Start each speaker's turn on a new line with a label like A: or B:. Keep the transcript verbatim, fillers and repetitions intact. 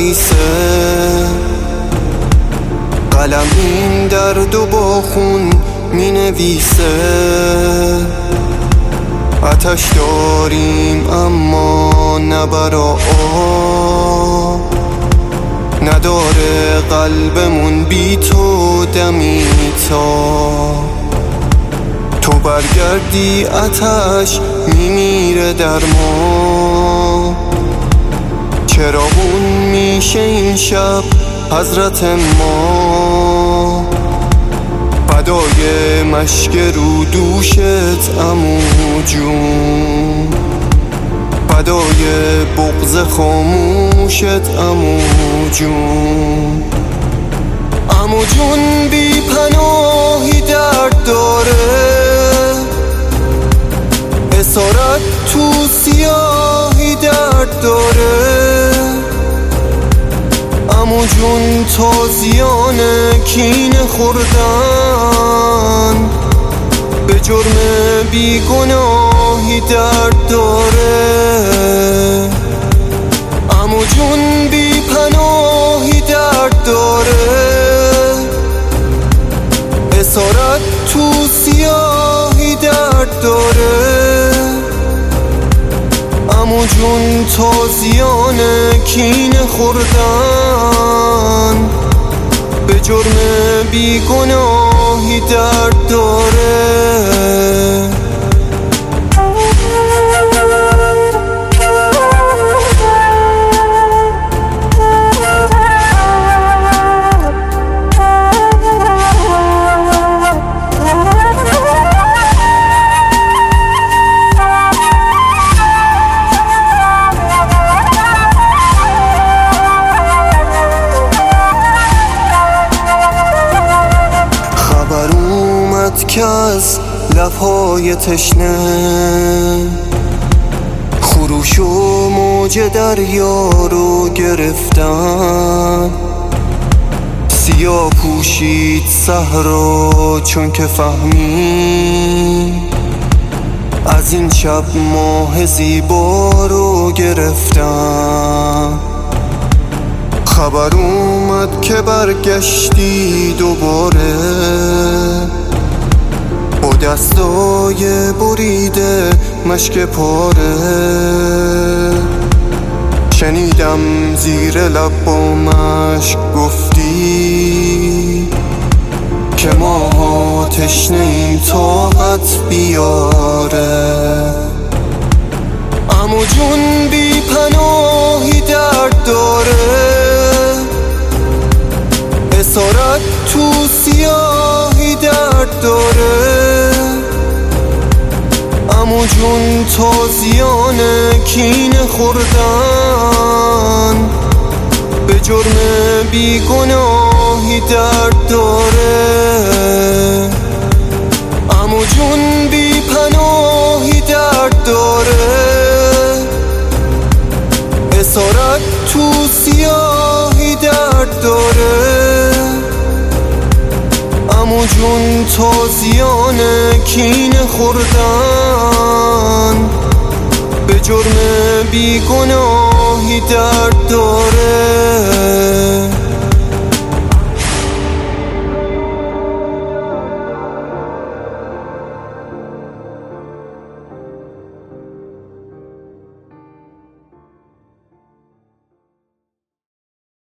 A: نویسه، قلم این درد و با خون می نویسه. آتش داریم اما نه برا آب، نداره قلبمون بی تو دمی تا تو برگردی. آتش میمیره در ما، چراغون میشه این شب حضرت ما. فدای مشک رو دوشت عمو جون، فدای بغض خاموشت عمو جون. عمو جون بی پناهی درد داره، اسارت تو سیاهی درد داره. عمو جون تازیان کینه خوردن، به جرم بیگناهی درد داره. عمو جون بی پناهی درد داره، اسارت تو سیاهی درد داره. عمو جون تازیان کینه خوردن، به جرم بیگناهی درد داره. که از لبهای تشنه خروش و موج دریا رو گرفتن. سیاه پوشید صحرا چون که فهمی، از این شب ماه زیبا رو گرفتن. خبر اومد که برگشتی دوباره، با دستای بریده مشک پاره. شنیدم زیر لب با مشک گفتی که ما تشنه این طاقت بیاره. عمو جون بی پناهی درد داره، اسارت تو سیاهی درد داره. عمو جون تازیان کینه خوردن، به جرم بیگناهی درد داره. عمو جون بی پناهی درد داره، اسارت تو سیاهی درد داره. عمو جون تازیان کینه خوردن، به جرم بیگناهی درد داره.